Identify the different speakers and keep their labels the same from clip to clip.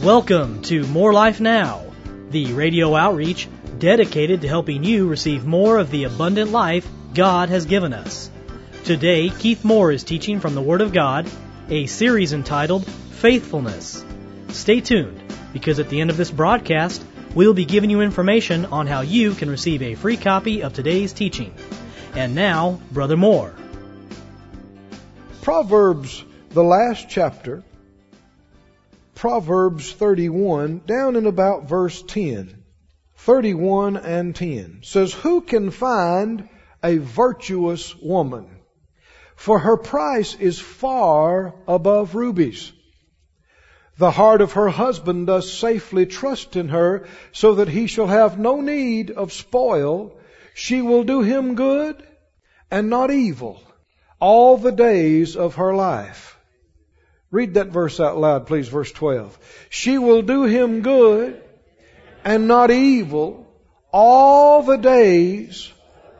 Speaker 1: Welcome to More Life Now, the radio outreach dedicated to helping you receive more of the abundant life God has given us. Today, Keith Moore is teaching from the Word of God, a series entitled Faithfulness. Stay tuned, because at the end of this broadcast, we'll be giving you information on how you can receive a free copy of today's teaching. And now, Brother Moore.
Speaker 2: Proverbs, the last chapter, Proverbs 31, down in about verse 10. 31 and 10 says, "Who can find a virtuous woman? For her price is far above rubies. The heart of her husband does safely trust in her, so that he shall have no need of spoil. She will do him good and not evil all the days of her life." Read that verse out loud, please, verse 12. "She will do him good and not evil all the days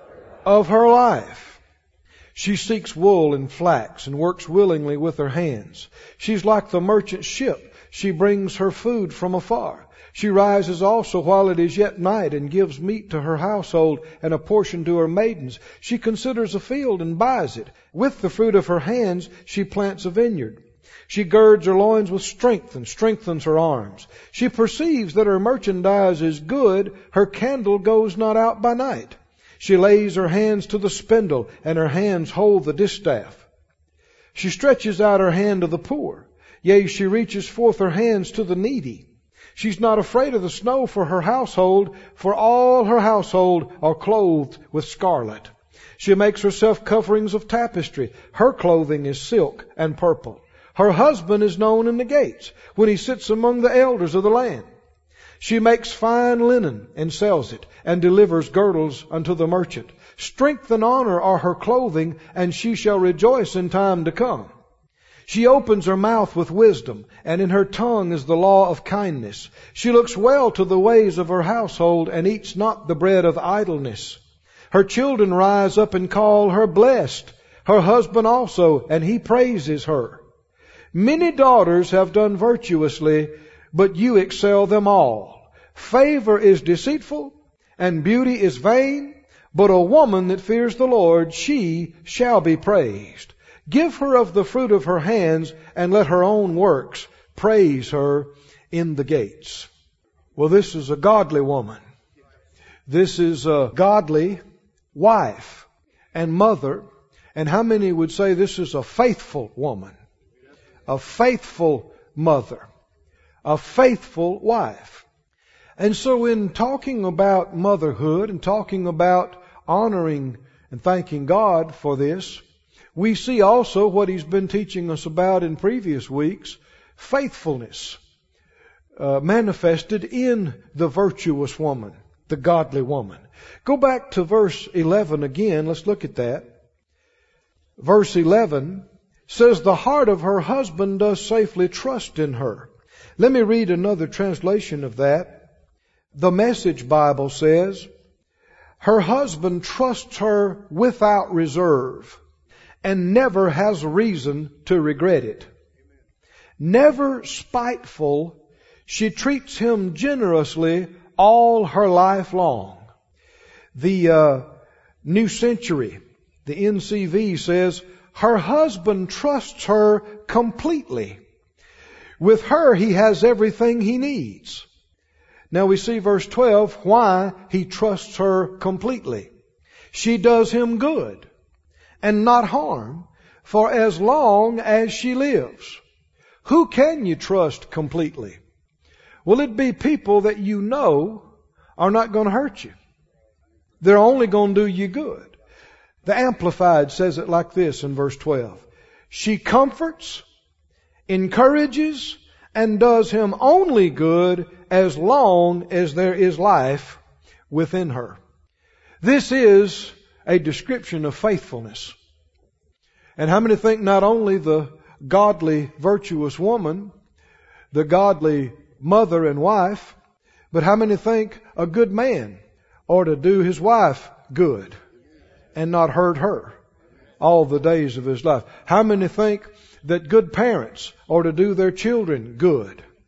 Speaker 2: of her life. She seeks wool and flax and works willingly with her hands. She's like the merchant ship. She brings her food from afar. She rises also while it is yet night and gives meat to her household and a portion to her maidens. She considers a field and buys it. With the fruit of her hands she plants a vineyard. She girds her loins with strength and strengthens her arms. She perceives that her merchandise is good. Her candle goes not out by night. She lays her hands to the spindle, and her hands hold the distaff. She stretches out her hand to the poor. Yea, she reaches forth her hands to the needy. She's not afraid of the snow for her household, for all her household are clothed with scarlet. She makes herself coverings of tapestry. Her clothing is silk and purple. Her husband is known in the gates, when he sits among the elders of the land. She makes fine linen and sells it, and delivers girdles unto the merchant. Strength and honor are her clothing, and she shall rejoice in time to come. She opens her mouth with wisdom, and in her tongue is the law of kindness. She looks well to the ways of her household, and eats not the bread of idleness. Her children rise up and call her blessed, her husband also, and he praises her. Many daughters have done virtuously, but you excel them all. Favor is deceitful, and beauty is vain, but a woman that fears the Lord, she shall be praised. Give her of the fruit of her hands, and let her own works praise her in the gates." Well, this is a godly woman. This is a godly wife and mother. And how many would say this is a faithful woman? A faithful mother, a faithful wife. And so in talking about motherhood and talking about honoring and thanking God for this, we see also what He's been teaching us about in previous weeks, faithfulness manifested in the virtuous woman, the godly woman. Go back to verse 11 again. Let's look at that. Verse 11 says, "The heart of her husband does safely trust in her." Let me read another translation of that. The Message Bible says, "Her husband trusts her without reserve and never has reason to regret it. Never spiteful, she treats him generously all her life long." The New Century, the NCV says, "Her husband trusts her completely. With her he has everything he needs." Now we see verse 12, why he trusts her completely. "She does him good and not harm for as long as she lives." Who can you trust completely? Will it be people that you know are not going to hurt you? They're only going to do you good. The Amplified says it like this in verse 12. "She comforts, encourages, and does him only good as long as there is life within her." This is a description of faithfulness. And how many think not only the godly, virtuous woman, the godly mother and wife, but how many think a good man ought to do his wife good and not hurt her all the days of his life? How many think that good parents ought to do their children good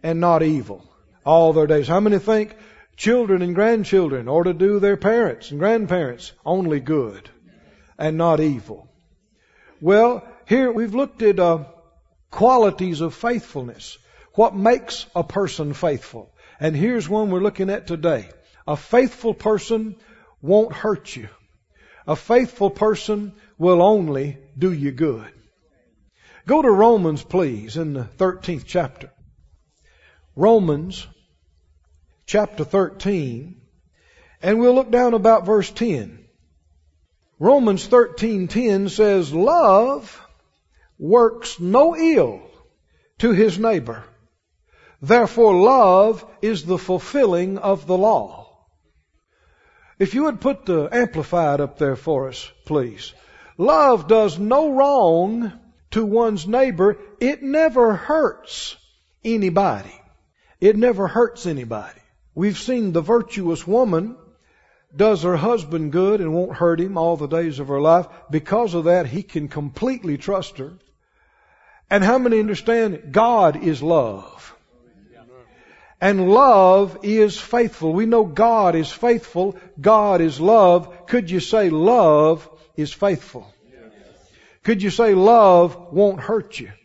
Speaker 2: and not evil all their days. How many think children and grandchildren ought to do their parents and grandparents only good and not evil? Well, here we've looked at qualities of faithfulness. What makes a person faithful? And here's one we're looking at today. A faithful person won't hurt you. A faithful person will only do you good. Go to Romans, please, in the 13th chapter. Romans chapter 13, and we'll look down about verse 10. Romans 13:10 says, love works no ill to his neighbor. Therefore love is the fulfilling of the law. If you would put the Amplified up there for us, please. Love does no wrong to one's neighbor. It never hurts anybody. It never hurts anybody. We've seen the virtuous woman does her husband good and won't hurt him all the days of her life. Because of that, he can completely trust her. And how many understand God is love? And love is faithful. We know God is faithful. God is love. Could you say love is faithful? Could you say love won't hurt you?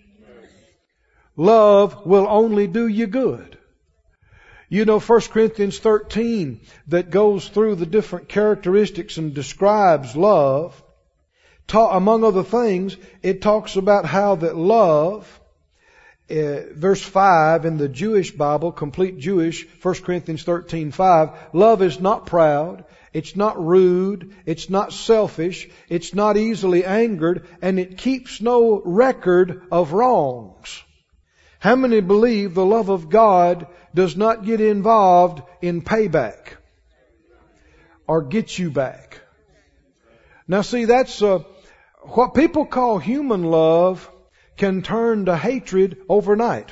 Speaker 2: Love will only do you good. You know 1 Corinthians 13 that goes through the different characteristics and describes love. Among other things, it talks about how that love, verse 5 in the Jewish Bible, complete Jewish, 1 Corinthians 13:5, love is not proud, it's not rude, it's not selfish, it's not easily angered, and it keeps no record of wrongs. How many believe the love of God does not get involved in payback or get you back? Now see, that's what people call human love can turn to hatred overnight.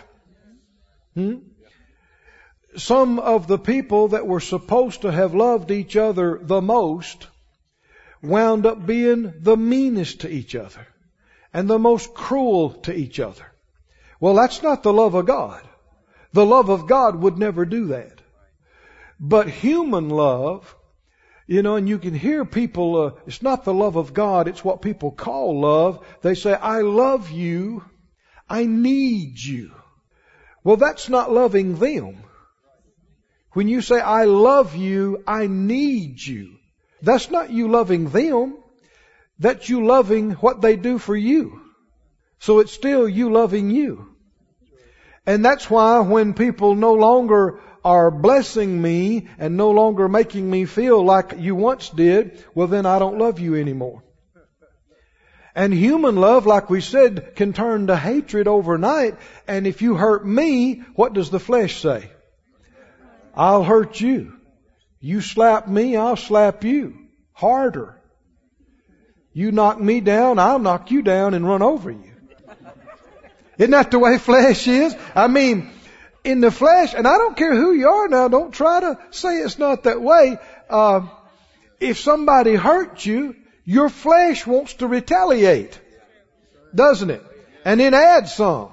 Speaker 2: Some of the people that were supposed to have loved each other the most wound up being the meanest to each other and the most cruel to each other. Well, that's not the love of God. The love of God would never do that. But human love, and you can hear people, it's not the love of God, it's what people call love. They say, I love you, I need you. Well, that's not loving them. When you say, I love you, I need you, that's not you loving them. That's you loving what they do for you. So it's still you loving you. And that's why when people no longer are blessing me and no longer making me feel like you once did, well then I don't love you anymore. And human love, like we said, can turn to hatred overnight. And if you hurt me, what does the flesh say? I'll hurt you. You slap me, I'll slap you harder. You knock me down, I'll knock you down and run over you. Isn't that the way flesh is? I mean, in the flesh, and I don't care who you are now, don't try to say it's not that way. If somebody hurts you, your flesh wants to retaliate, doesn't it? And then add some.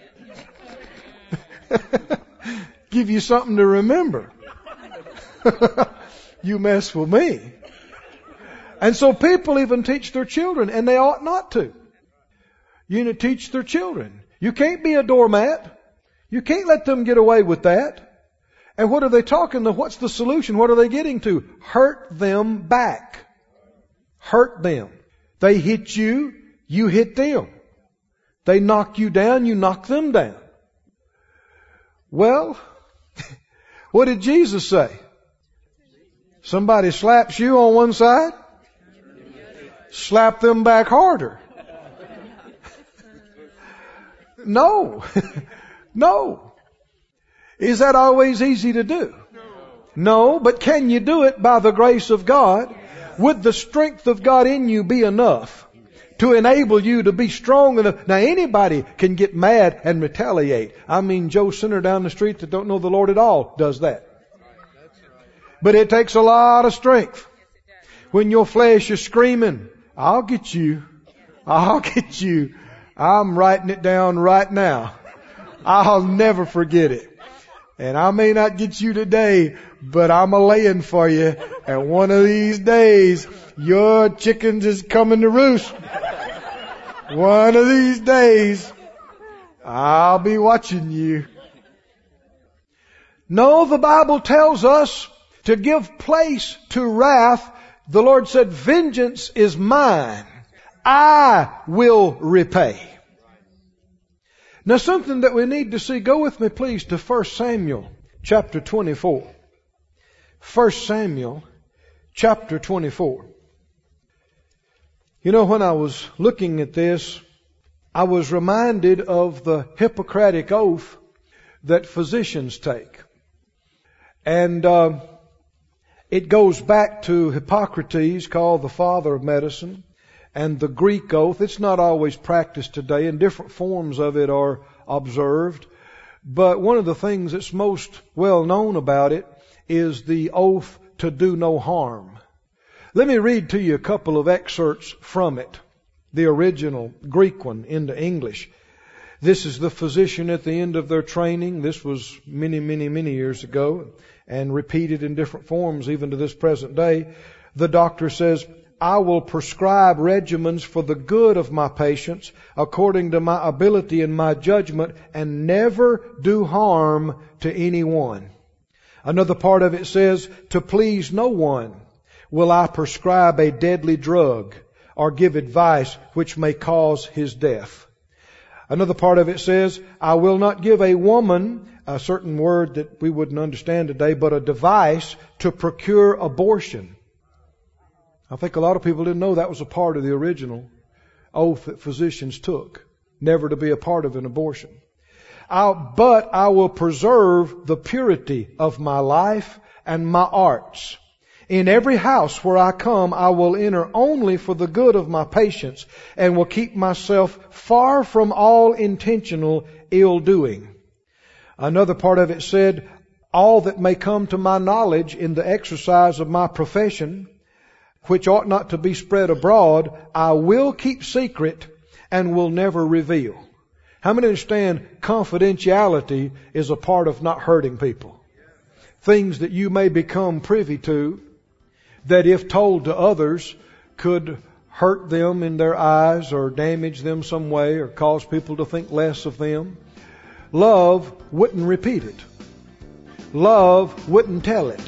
Speaker 2: Give you something to remember. You mess with me. And so people even teach their children, and they ought not to. Teach their children. You can't be a doormat. You can't let them get away with that. And what are they talking to? What's the solution? What are they getting to? Hurt them back. Hurt them. They hit you, you hit them. They knock you down, you knock them down. Well, what did Jesus say? Somebody slaps you on one side, slap them back harder. No. No. Is that always easy to do? No, but can you do it by the grace of God? Would the strength of God in you be enough to enable you to be strong enough? Now anybody can get mad and retaliate. I mean, Joe Sinner down the street that don't know the Lord at all does that. But it takes a lot of strength. When your flesh is screaming, I'll get you. I'll get you. I'm writing it down right now. I'll never forget it. And I may not get you today, but I'm a-laying for you. And one of these days, your chickens is coming to roost. One of these days, I'll be watching you. No, the Bible tells us to give place to wrath. The Lord said, vengeance is mine. I will repay. Now something that we need to see, go with me please to 1 Samuel chapter 24. 1 Samuel chapter 24. You know, when I was looking at this, I was reminded of the Hippocratic oath that physicians take. And it goes back to Hippocrates, called the father of medicine, and the Greek oath. It's not always practiced today, and different forms of it are observed. But one of the things that's most well known about it is the oath to do no harm. Let me read to you a couple of excerpts from it, the original Greek one into English. This is the physician at the end of their training. This was many, many, many years ago, and repeated in different forms even to this present day. The doctor says, I will prescribe regimens for the good of my patients according to my ability and my judgment, and never do harm to anyone. Another part of it says, to please no one will I prescribe a deadly drug or give advice which may cause his death. Another part of it says, I will not give a woman, a certain word that we wouldn't understand today, but a device to procure abortion. I think a lot of people didn't know that was a part of the original oath that physicians took, never to be a part of an abortion. But I will preserve the purity of my life and my arts. In every house where I come, I will enter only for the good of my patients, and will keep myself far from all intentional ill doing. Another part of it said, all that may come to my knowledge in the exercise of my profession, which ought not to be spread abroad, I will keep secret and will never reveal. How many understand confidentiality is a part of not hurting people? Things that you may become privy to that if told to others could hurt them in their eyes or damage them some way or cause people to think less of them. Love wouldn't repeat it. Love wouldn't tell it.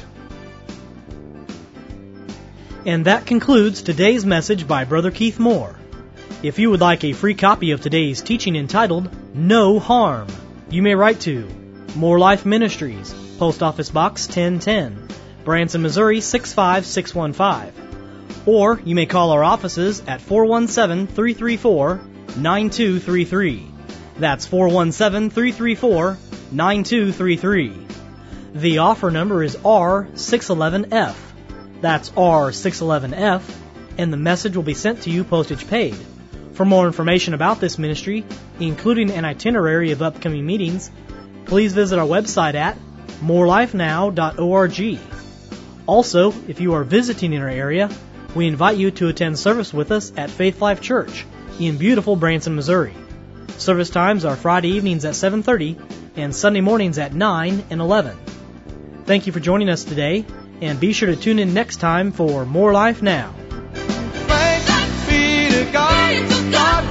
Speaker 1: And that concludes today's message by Brother Keith Moore. If you would like a free copy of today's teaching entitled, No Harm, you may write to More Life Ministries, Post Office Box 1010, Branson, Missouri 65615. Or you may call our offices at 417-334-9233. That's 417-334-9233. The offer number is R611F. That's R611F, and the message will be sent to you postage paid. For more information about this ministry, including an itinerary of upcoming meetings, please visit our website at morelifenow.org. Also, if you are visiting in our area, we invite you to attend service with us at Faith Life Church in beautiful Branson, Missouri. Service times are Friday evenings at 7:30 and Sunday mornings at 9 and 11. Thank you for joining us today, and be sure to tune in next time for More Life Now.
Speaker 3: Thanks be to God.